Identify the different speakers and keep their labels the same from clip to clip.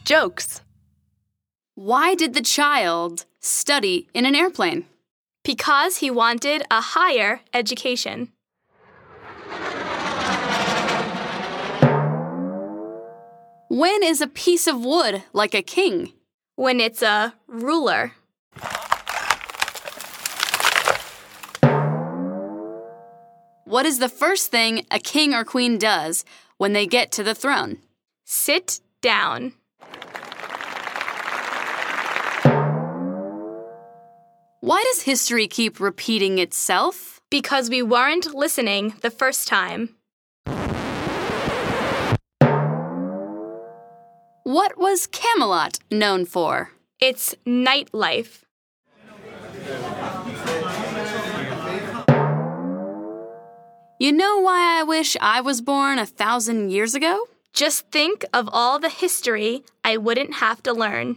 Speaker 1: Jokes.
Speaker 2: Why did the child study in an airplane?
Speaker 1: Because he wanted a higher education.
Speaker 2: When is a piece of wood like a king?
Speaker 1: When it's a ruler.
Speaker 2: What is the first thing a king or queen does when they get to the throne?
Speaker 1: Sit down.
Speaker 2: Why does history keep repeating itself?
Speaker 1: Because we weren't listening the first time.
Speaker 2: What was Camelot known for?
Speaker 1: It's nightlife.
Speaker 2: You know why I wish I was born 1,000 years ago?
Speaker 1: Just think of all the history I wouldn't have to learn.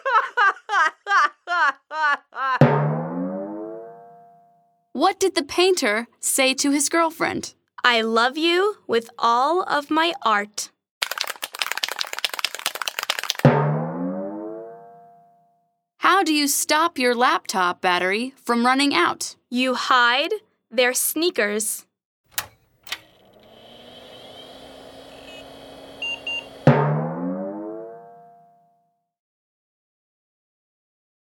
Speaker 2: What did the painter say to his girlfriend?
Speaker 1: I love you with all of my art.
Speaker 2: How do you stop your laptop battery from running out?
Speaker 1: You hide their sneakers.